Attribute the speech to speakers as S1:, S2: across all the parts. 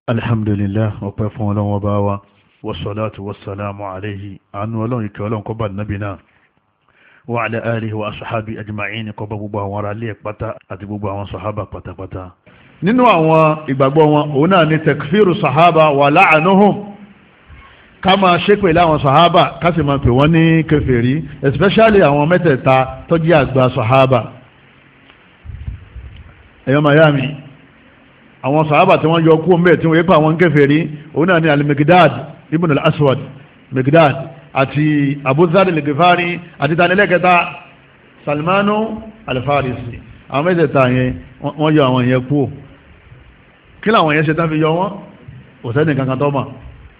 S1: alhamdulillah ọpẹ́ fún Ọlọ́run ọba wa wassalatu wassalamu alayhi àánú Ọlọ́run ìkẹ́ Ọlọ́run kó bá nàbí náà wa ala alihi wa ashabi ajma'in kó bá gbogbo àwọn ará ilé pátá àti gbogbo àwọn sàhábà pátápátá. nínú àwọn ìgbàgbọ́ wọn òun náà ni takfiru sàhábà wa la'anuhum ká máa ṣépè láwọn sàhábà ká sì máa pè wọ́n ní kèfèrí especially àwọn mẹ́tẹ̀ẹ̀ta tó jẹ́ àgbà sàhábà. ẹ̀yọ́ mayami àwọn sàhábà tí wọ́n yọ kú mẹ́ tí wọ́n yẹ pa àwọn kèfèrí òun náà ni al-Miqdad ibn al-Aswad Miqdad àti Abu Dharr al-Ghifari àti tanilẹ́kẹta Salmanu al-Farisi. àwọn mẹ́tẹ̀ẹ̀ta yẹn wọ́n yọ àwọn yẹn kú. kí làwọn yẹn ṣe tán fi yọ wọ́n òsẹ́ni kankan tó mọ̀.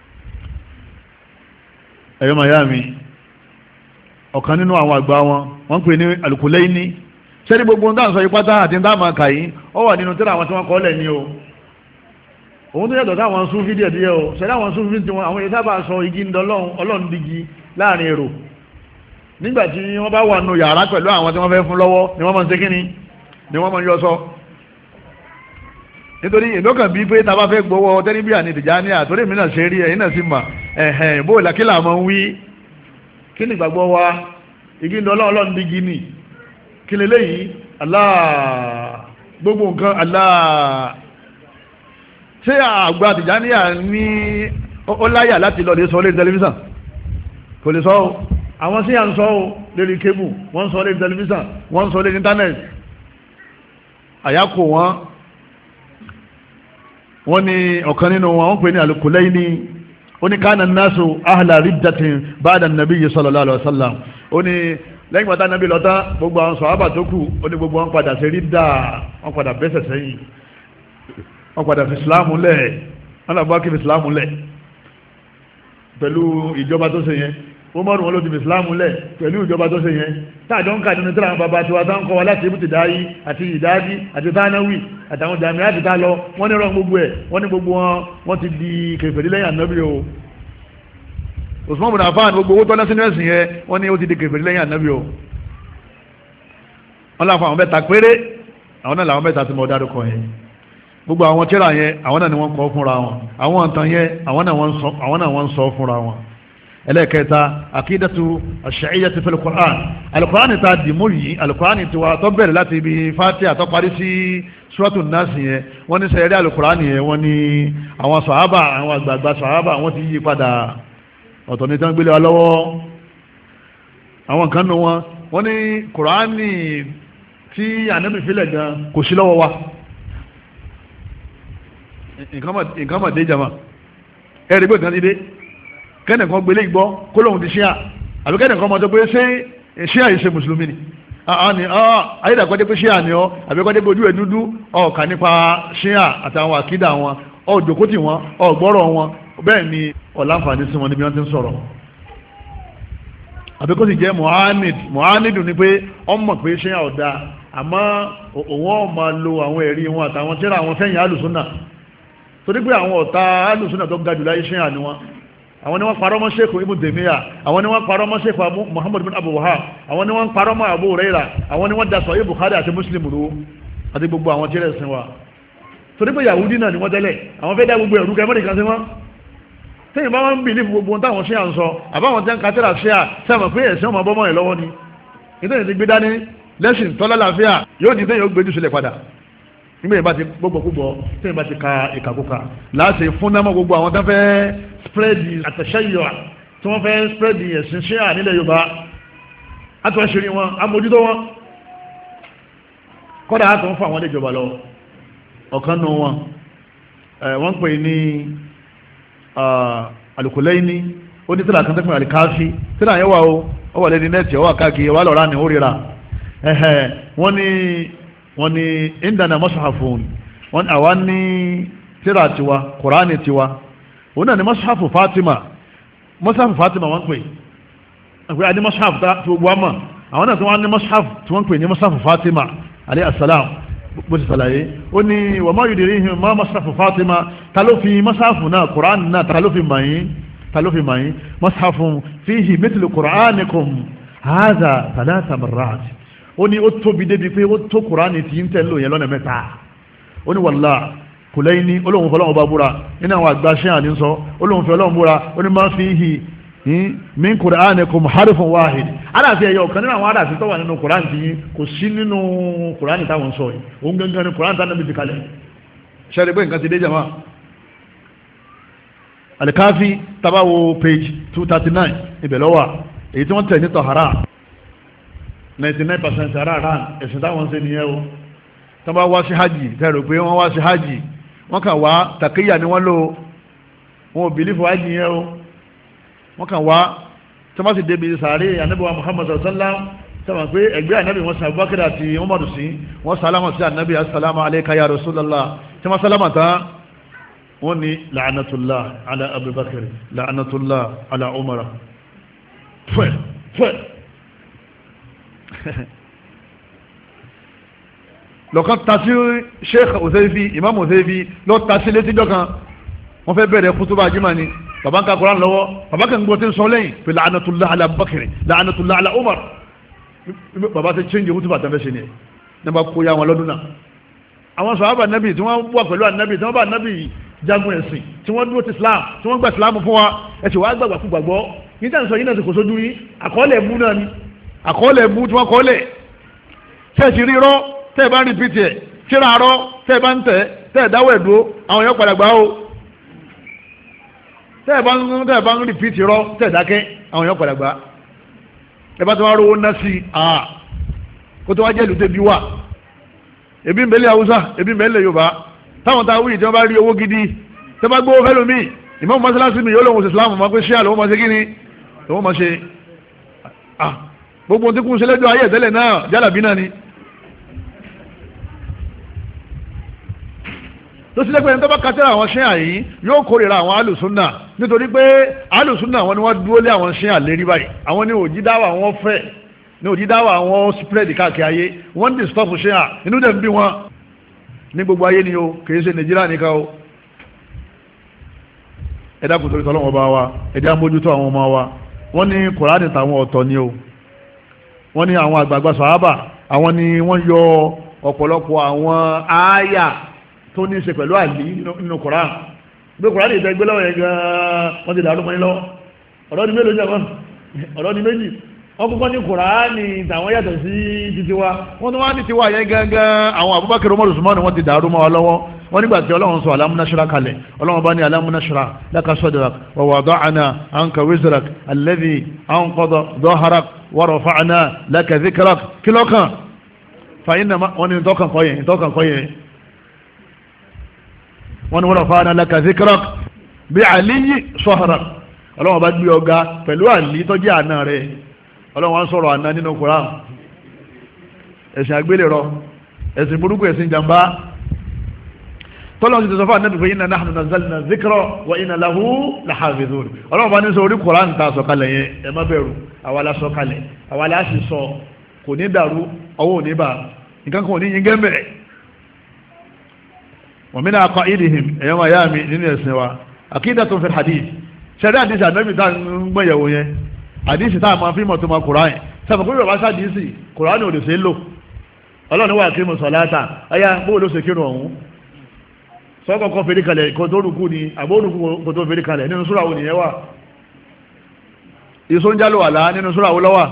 S1: ẹ̀yọ́ mayami ọ̀kan nínú àwọn àgbà wọn wọ́n pè ní al-Kulayni. sẹ́ni gbogbo ń dáhùn sọ ipátá àti ń dáhùn àkàyí ó wà nínú tírà àwọn tí wọ́n kọ́ lẹ̀ ní o. òun tó yàtọ̀ sáwọn Súfí díẹ̀ díẹ̀ o sẹ́ni àwọn Súfí tí wọ́n àwọn èyí sábà sọ igi ń dọ́lọ́run ọlọ́run dígi láàrin èrò nígbà tí wọ́n bá wà nù yàrá pẹ̀lú àwọn tí wọ́n fẹ́ fún lọ́wọ́ ni wọ́n máa ń ṣe kíni ni wọ́n máa ń yọ sọ. nítorí ìlókàn bíi pé tá a bá fẹ́ gbowó tẹ́lifíà ní Tìjàníyà torí mi náà ṣe rí ẹ̀yin náà sì mà bó ìlàkílà máa ń wí kí ni ìgbàgbọ́ wa igi ń dọ́lọ́run ọlọ́run dígi ni kí ni léyìí Allah gbogbo nǹkan Allah ṣé àgbà Tìjàníyà ní ó láyà láti lọ lè sọ lórí tẹlifíṣàn kò lè sọ ọ́ àwọn sí à ń sọ ọ́ lórí kébù wọ́n ń sọ lórí tẹlifíṣàn wọ́n ń sọ lórí íńtánẹ́ẹ̀tì àyákò wọ́n ní ọ̀kan nínú wọn wọ́n pè ní al-Kulayni ó ní kana an-nasu ahla riddatin ba'da an-nabiy sallallahu alaihi wasallam ó ní lẹ́yìn pàtàkì nàbí lọ́tá gbogbo àwọn sọ̀hábà tó kù ó ní gbogbo wọn padà sí rídà wọn padà bẹ́sẹ̀ sẹ́yìn wọn padà fi ìsìláàmù lẹ̀ wọn làbọ́ kí fi ìsìláàmù lẹ̀ pẹ̀lú ìjọba tó ṣe yẹn wọ́n mọ́rùn wọn ló ti fi ìsìláàmù lẹ̀ pẹ̀lú ìjọba tó ṣe yẹn táàjọ ń kà nínú tíra àwọn bàbá tiwa tá ń kọ́ wa láti ibùtì dáyí àti ìdájí àti tánáwì àtàwọn jàmíà àti tá lọ wọ́n ní rán gbogbo ẹ̀ wọ́n ní gbogbo wọn ti di kèfèrí lẹ́yìn ànábì o Usman bin Affan gbogbo owó tọ́lá sínú ẹ̀sìn yẹn wọ́n ní ó ti di kèfèrí lẹ́yìn ànábì o wọ́n láwọn àwọn mẹ́ta péré àwọn náà làwọn mẹ́ta tí mo dárúkọ yẹn gbogbo àwọn tírà yẹn àwọn náà ni wọ́n kọ́ fúnra wọn àwọn ọ̀tàn yẹn àwọn náà wọ́n sọ fúnra wọn. ẹlẹ́ẹ̀kẹta akídàtú ash-shi'iyyati fil Qur'an al-Qur'an ta dìmú yìí al-Qur'an ti wa tó bẹ̀rẹ̀ láti ibi Fatiha tó parí sí Suratul Nas yẹn wọ́n ní sẹ́yẹ́rẹ́ al-Qur'an yẹn wọ́n ní àwọn sàhábà àwọn àgbààgbà sàhábà wọ́n ti yí padà ọ̀tọ̀ ní tán gbélé wa lọ́wọ́ àwọn kan nù wọ́n ní Kùránì tí ànábì fílẹ̀ gan kò sí lọ́wọ́ wa nǹkan mà dé jama ẹ̀rí gbé kan ti dé kẹ́nìkan gbélé ìgbọ́ kó lóhun ti ṣíà àbí kẹ́nìkan mọ́ tó pé ṣé ṣíà yìí ṣe mùsùlùmí ni ayédàkọ́jẹ́ pé ṣíà ni ọ́ àbí kọ́jẹ́ pé ojú ẹ̀ dúdú ọ̀ọ̀kà nípa ṣíà àtàwọn àkídà wọn ọ̀jòkótì wọn ọ̀gbọ́rọ̀ wọn bẹ́ẹ̀ ni ọ̀láǹfààní sí wọn níbi wọ́n ti ń sọ̀rọ̀ àbí kó sì jẹ́ mohannidu ni pé ọmọ pé ṣe ọ̀dá àmọ́ òun ọmọ lo àwọn ẹ̀rí wọn àtàwọn tírà àwọn fẹ́yìn alùsúnà torí pé àwọn ọ̀tá alùsúnà tó ga jù láyé ṣe àní wọn àwọn ni wọ́n parọ́ mọ́ Sheikh Ibn Taymiyyah àwọn ni wọ́n parọ́ mọ́ Sheikh Muhammad bin Abdul Wahhab àwọn ni wọ́n parọ́ mọ́ Abu Hurairah àwọn ni wọ́n da Sahih Bukhari àti Muslim ro àti gbogbo àwọn tírà ẹ̀sìn wa torí pé Yahudi náà ni wọ́n tẹ́lẹ̀ àwọn fẹ́ dá gbogbo ẹ̀rú kẹmọ́rì kan sí wọn tẹ́yìn bá wọ́n ń bìlífù gbogbo táwọn ṣe à ń sọ àbáwọn tẹ́ ń katẹ́rà ṣe à sẹ́mọ̀ pé ẹ̀sìn ọmọ bọ́mọ̀ ẹ̀ lọ́wọ́ ni ìtẹ́yìn ti gbé dání lẹ́sìn tọ́lá láàfíà yóò di tẹ́yìn ó gbé jù sílẹ̀ padà nígbà yìí bá ti gbogbo púpọ̀ tẹ́yìn bá ti ka ìkàkùkà láti fún náà gbogbo àwọn tán fẹ́ spreadi àtẹ̀ṣẹ́yọ̀ tí wọ́n fẹ́ spreadi ẹ̀sìn ṣe à nílẹ̀ Yorùbá àtúnṣe wọn amójútó wọn kọ́dà á tún fún àwọn ìjọba lọ ọ̀kan nù wọn wọ́n pè ní al-Kulayni ó ní tíra kan tẹ́kùn al-Kafi tíra yẹn wà ó wà lẹ́ni nẹ́ẹ̀tì ọwà káàkiri wà lọ́ra ní oríra wọ́n ní indana mashafun wọ́n àwa ní tíra tiwa Kùránì tiwa òun náà ní mashafu Fatima wọ́n pè ẹgbẹ́ adé mashafu tí gbogbo wa mọ̀ àwọn náà tí wọ́n ní mashafu tí wọ́n pè ní mashafu Fatima alayhi assalam bó ti sàlàyé ó ní wa ma yudrihim ma mashafu Fatima ta ló fi mashafu náà Kùránì náà ta ló fi mọ̀yìn mashafu fihi mithlu Qur'anikum hadha thalatha marrat ó ní ó tóbi débi pé ó tó Kùránì tí ń tẹ̀lé òyìn lọ́nà mẹ́ta ó ní wàllá Kùlẹ́yìní olóhùn fọlọ́hùn bá búra nínú àwọn àgbà ṣẹ́ àní sọ olóhùn fi ọlọ́hùn búra ó ní máa fi hì min Qur'anikum harfun wahid aláàfin ẹ̀yọ kan nínú àwọn aláàfin tó wà nínú Qur'an tí kò sí nínú Qur'an táwọn sọ yìí òun gangan ní Qur'an tánà bí fi kalẹ̀ ṣẹ́rí pé nǹkan ti dé jama. Al-Kafi tabawo page 239 ibẹ̀ lọ́wà èyí tí wọ́n tẹ̀ ní tọ̀hárà 99% ara ẹ̀sìn táwọn ṣe nìyẹn o tó bá wá sí hajj tẹ́rù pé wọ́n wá sí hajj wọ́n kàn wá tàkíyà ni wọ́n lò wọn ò bìlífù hajj yẹn o wọ́n kàn wá tó bá sì débi sàárè ànábì wa Muhammad sallallahu sọ́mọ̀ pé ẹgbẹ́ ànábì wọn sàn Abubakar àti Umaru sí wọ́n sálámà sí ànábì assalamu alayka ya Rasulallah tí wọ́n sálámà tán wọ́n ní la'anatullah ala Abubakar la'anatullah ala Umar fẹ́ lọ́kàn tasí Sheikh Uzaifi Imam Uzaifi lọ tasí létí dọ́kan wọ́n fẹ́ bẹ̀rẹ̀ kútúbà jíma ni bàbá ń ka Qur'an lọ́wọ́ bàbá kan gbọ́ tí ń sọ lẹ́yìn pé la'anatullah ala Abubakar la'anatullah ala Umar bàbá ti change kútúbà tán fẹ́ ṣe ni ẹ̀ ní bá kó ya wọn lọ́dún náà àwọn sàhábà nábì tí wọ́n wà pẹ̀lú ànábì tí wọ́n bá ànábì jagun ẹ̀sìn tí wọ́n dúró ti Islam tí wọ́n gba Islam fún wa ẹ̀sìn wàá gbàgbà fún gbàgbọ́ yìí tàn sọ yìí náà ti kò sójú yìí àkọọ́lẹ̀ mú náà ni àkọọ́lẹ̀ mú tí wọ́n kọ́ọ́lẹ̀ tẹ́ẹ̀sì rírọ́ tẹ́ẹ̀ bá ń rìpítì ẹ̀ tíra rọ́ tẹ́ẹ̀ bá ń tẹ̀ tẹ́ẹ̀ dáwọ́ ẹ̀dúró àwọn èèyàn padà gbà ó tẹ́ẹ̀ bá ń rìpítì rọ́ tẹ́ẹ̀ dákẹ́ àwọn èèyàn padà gbà ẹ bá tó wá rówó ná sí kó tó wá jẹ́ ìlú tẹ́bí wà ebi mbẹ́lẹ̀ Haúsá ebi mbẹ́lẹ̀ Yorùbá táwọn tá a wúyì tí wọ́n bá rí owó gidi tí wọ́n bá gbówó fẹ́ lómi ìmọ̀ mọ́sálásí mi yóò lóhun Islam máa pé ṣé àlọ́ máa ṣe kí ni lọ́wọ́ máa ṣe gbogbo tí kún ṣe lẹ́jọ́ ayé ìtẹ́lẹ̀ náà jálàbí náà ni tó sì lẹ́gbẹ̀ẹ́ tó bá kátẹ́rà àwọn ṣẹ́ àyí yóò kórìíra àwọn alùsúnnà nítorí pé alùsúnnà wọn ni wọ́n dúró lé àwọn ṣẹ́ àlérí báyìí àwọn ni òjídáwà wọn fẹ́ ní òjídáwà wọn spread káàkiri ayé wọ́n dì stop ṣẹ́ à inú dẹ̀ ń bí wọn ní gbogbo ayé ni o kìí ṣe Nàìjíríà nìkan o ẹ̀dá kò torí tọ́lọ́wọ́ bá wa ẹ̀dá mójútó àwọn ọmọ wa wọ́n ní Kùránì tàwọn ọ̀tọ̀ ni o wọ́n ní àwọn àgbààgbà sàhábà àwọn ni wọ́n yọ ọ̀pọ̀lọpọ̀ àwọn ááyà tó ní ṣe pẹ̀lú àlì nínú Kùránì gbé Kùránì ìtẹ́gbé lọ́wọ́ yẹn gan-an wọ́n ti dàrú mọ́ ní lọ́wọ́ ọ̀rọ̀ ni mélòó jẹ́ ọ̀rọ̀ ni méjì wọ́n kúkọ́ ní Kùránì tàwọn yàtọ̀ sí títí wa wọ́n tó wá ní tiwa yẹn gangan àwọn Abubakar Umar Usman wọ́n ti dàrú mọ́ wa lọ́wọ́ wọ́n nígbà tí Ọlọ́run sọ alam nashra kalẹ̀ Ọlọ́run bá ní alam nashra laka sadrak wa wada'na anka wizrak alladhi anqadha dhahrak wa rafa'na laka dhikrak kílọ́kàn fa inna wọ́n ní ìtọ́kàn kọ́ yẹn wọ́n ní wa rafa'na laka dhikrak bí aliyi sahrak Ọlọ́run bá gbé ọ̀gá pẹ̀lú àlì tó jẹ́ àna rẹ̀ Ọlọ́run wọ́n sọ̀rọ̀ àná nínú Kùránì ẹ̀sìn àgbélẹ̀rọ ẹ̀sìn burúkú ẹ̀sìn jàmbá tọ́lọ́n ti sọ fún ànábì pé inna nahnu nazzalna dhikra wa inna lahu lahafizun Ọlọ́run bá ní sọ orí Kùránì ta sọ̀kalẹ̀ yẹn ẹ má bẹ̀rù àwa la sọ̀kalẹ̀ àwa la sì sọ kò ní dàrú ọwọ́ ò ní bà nǹkan kan ò ní yín gẹ́mẹ̀ wa min aqaidihim ẹ̀yọ́ máa yá mi nínú ẹ̀sìn wa aqidatun fil hadith ṣẹ̀dá àdìsí ànábì tá ń gbẹ̀yẹ̀wò yẹn àdìsí tá a máa fi mọ̀ tó máa Kùránì sábà kó yorùbá sádìsí Kùránì ò lè ṣe é lò Ọlọ́run wà kí mo sọ láta ọyá bó ló ṣe kírun ọ̀hún sọ́kọ̀ọ́kọ́ fèrè kalẹ̀ kò tó rúkú ni àbórúkú kò tó fèrè kalẹ̀ nínú súra wo nìyẹn wà ìsóúnjálò àlá nínú súra wo lọ́wà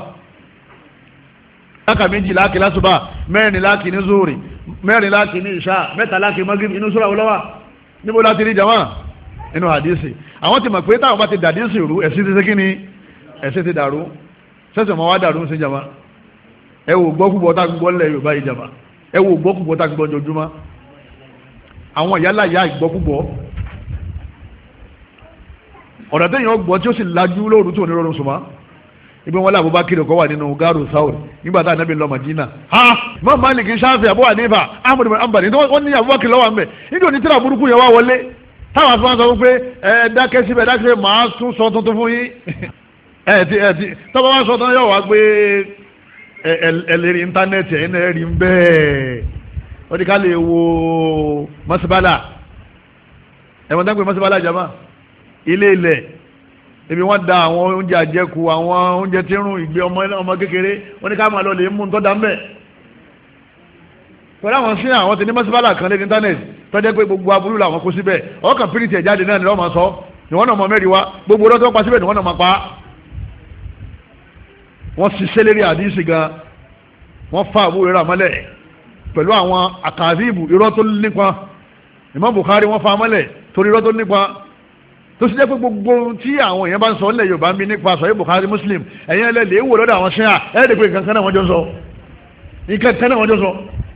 S1: láka méjì láàkì lásùbà mẹ́rin láàkì ní zúrì mẹ́rin láàkì ní ìṣá mẹ́ta láàkì magrib inú súra wo lọ́wà níbo láti rí jama inú hadisi àwọn ti mọ̀ pé táwọn bá ti dàdísì rú ẹ̀sìn ti ṣe kí ni ẹ̀sìn ti dàrú sẹ́sẹ̀ mọ́ wá dàrú sí jama ẹ wò gbọ́kúgbọ́ tá gbọ́ lẹ̀ Yorùbá yìí jama ẹ wò gbọ́kúgbọ́ tá gbọ́ jọjúmọ́ àwọn ìyálà ìyá ìgbọ́kúgbọ́ ọ̀rọ̀ tẹ́yìn ọgbọ́ tí ó sì lajú lóòrùn tó onírọ̀rùn sùnmọ́ ibi wọn láàbò bá kiri ọkọ̀ wà nínú gáàrù sáwùr nígbà tá ànábì lọ Madina ha mọ́ Málíkì Ṣáfì Abu Hanifa Ahmad bin Hanbal wọ́n ní Abubakar lọ́wọ́ àmì níbi òní tíra burúkú yẹn wá wọlé táwọn afẹ́ wọn sọ pé ẹ dákẹ́ síbẹ̀ dákẹ́ máa tún sọ tuntun fún yín tọ́ba wá sọ tán yóò wá gbé ẹlẹ́rìí íńtánẹ́ẹ̀tì ẹ̀yìn náà rí ń bẹ́ẹ̀ ó ní ká lè wo mọ́sibálà ẹ̀wọ̀n dáńgbé mọ́sibálà jama ilé ilẹ̀ ibi wọ́n da àwọn oúnjẹ àjẹkù àwọn oúnjẹ tí ń rún ìgbé ọmọ kékeré ó ní ká máa lọ lè mú un tọ́ da mbẹ́ pẹ̀lú àwọn sí àwọn ti ní mọ́síbálà kan lé ní íńtánẹ́ẹ̀tì tọ́jẹ́ pé gbogbo aburú làwọn kó síbẹ̀ ọkàn pírìtì ẹ̀ jáde náà ni wọ́n máa sọ níwọ́n náà mọ mẹ́rin wá gbogbo ọdọ́ tó pa síbẹ̀ níwọ́n náà máa pa wọ́n ṣiṣẹ́ lérí àdíṣì gan wọ́n fa àbúrò rẹ̀ mọ́lẹ̀ pẹ̀lú àwọn àkàzíìbù irọ́ tó nípa Imam Bukhari wọ́n fa mọ́lẹ̀ torí irọ́ tó nípa tó sì jẹ́ pé gbogbo tí àwọn èèyàn bá ń sọ nílẹ̀ Yorùbá ń bí nípa sọ̀rọ̀ Bukhari Muslim ẹ̀yìn ẹlẹ́lẹ̀ èèwò lọ́dọ̀ àwọn ṣẹ́yà ẹ̀ẹ́dẹ̀ pé nǹkan kan náà wọ́n jọ sọ nǹkan kan náà wọ́n jọ sọ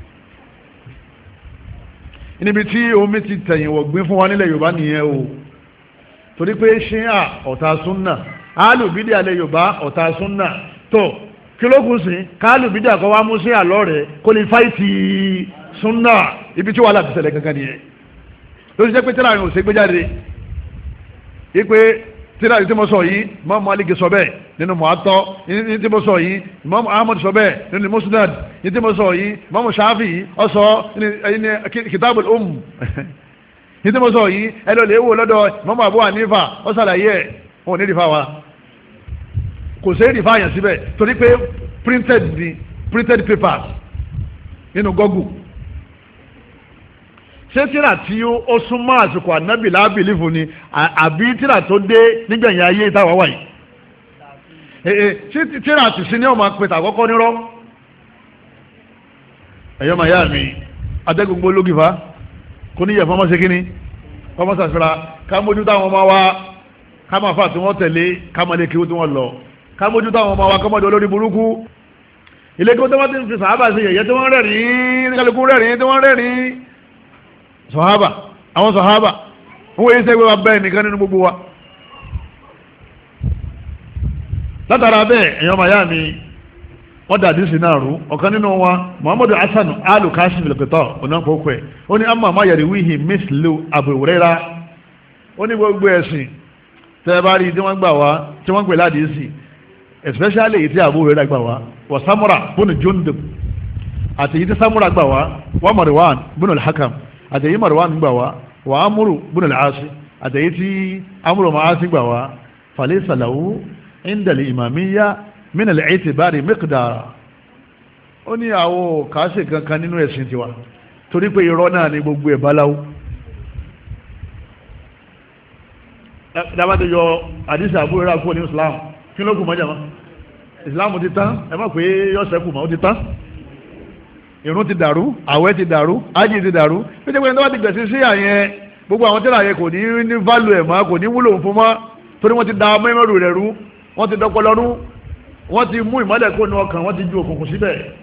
S1: níbi tí omi ti tẹ̀yìn wọ̀gbìn fún wa nílẹ̀ Yorùbá nìyẹn o torí pé ṣẹ́yà ọ̀tá súnnà alùbídí alẹ́ Yorùbá ọ̀tá súnnà tó kí ló kù sí kálùbídí àkọwá mú ṣẹ́yà lọ́rẹ̀ kó lè fáìtì súnnà ibi tí wàhálà ti ṣẹlẹ̀ kankan nìyẹn ló ti jẹ́ pé tẹ́lá àrùn òṣègbè jáde ipe tíra yìí tí mo sọ yìí Imam Malik sọ bẹ́ẹ̀ nínú Muwatta yìí tí mo sọ yìí Imam Ahmad sọ bẹ́ẹ̀ nínú Musnad yìí tí mo sọ yìí Imam Shafi'i ó sọ ní Kitabul yìí tí mo sọ yìí ẹlò lè wò lọ́dọ̀ Imam Abu Hanifa ó sàlàyé ẹ̀ wọn ò ní ìdífà wa kò sí ìdífà yẹn síbẹ̀ torí pé printed papers nínú Google ṣé tíra tí ó súnmọ́ àsìkò ànábì lábìlì fún ni àbí tíra tó dé nígbẹ̀yìn ayé ìtawà wáyé ṣé tíra ti sí ní ọmọ pẹ̀tà àkọ́kọ́ nírọ́ ẹ̀yọ́ màá yá mi adẹ́gbogbo ológìfà kò ní yẹ fọmọ́ ṣe kíní fọmọ́ sàṣẹ́ra ká mójú táwọn ọmọ wa ká máa fà tí wọ́n tẹ̀lé ká máa lè kí ó tí wọ́n lọ ká mójú táwọn ọmọ wa ká máa di olórí burúkú ilé kí wọ́n ti ń fi sàábà sí yẹ̀yẹ́ tí wọ́n rẹ̀rìn kálukú rẹ̀rìn tí wọ́n rẹ̀rìn sọ̀hábà àwọn sọ̀hábà wọ́n yí sẹ́gbẹ́ wa bẹ́ẹ̀ nìkan nínú gbogbo wa látara bẹ́ẹ̀ èèyàn màyá mi wọ́n dàdí sí náà rú ọ̀kan nínú wa Muhammadu Hasan al-Kashif al-Qita onáfọ́kọ́ ẹ̀ ó ní amma ma yariwihi mislu Abu Hurairah ó ní gbogbo ẹ̀sìn tẹ́ bá rí tí wọ́n gbà wá tí wọ́n gbé ládìí sí especially èyí tí Abu Hurairah gbà wá wa Samura bin Jundub àti èyí tí Samura gbà wá wa Marwan bin al-Hakam àtẹ̀yí Marwan gbà wá wà Amru bin al-Asi àtẹ̀yí tí Amru ma'asi gbà wá falaysa lahu inda al-imamiyya min al-i'tibari miqdara ó ní àwọ̀ kàáṣe kankan nínú ẹ̀sìn tiwa torí pé irọ́ náà ní gbogbo ẹ̀ báláwú dábàtí yọ àdísì Abu Hurairah kúrò ní Islam kí ló kù mọ́ jàmá Islam ti tán ẹ má pé yọ́sẹ̀ kù mọ́ ó ti tán ìrun ti dàrú àwẹ̀ ti dàrú ájì ti dàrú pété pé ní wọ́n ti gbẹ̀sí sí àyẹn gbogbo àwọn tẹ́lẹ̀ àyẹn kò ní ní value ẹ̀ mọ́ kò ní wúlò fún mọ́ torí wọ́n ti da mẹ́mẹ́rù rẹ̀ rú wọ́n ti dọ́pọlọ rú wọ́n ti mú ìmọ́lẹ̀ kó nu ọkàn wọ́n ti ju òkùnkùn síbẹ̀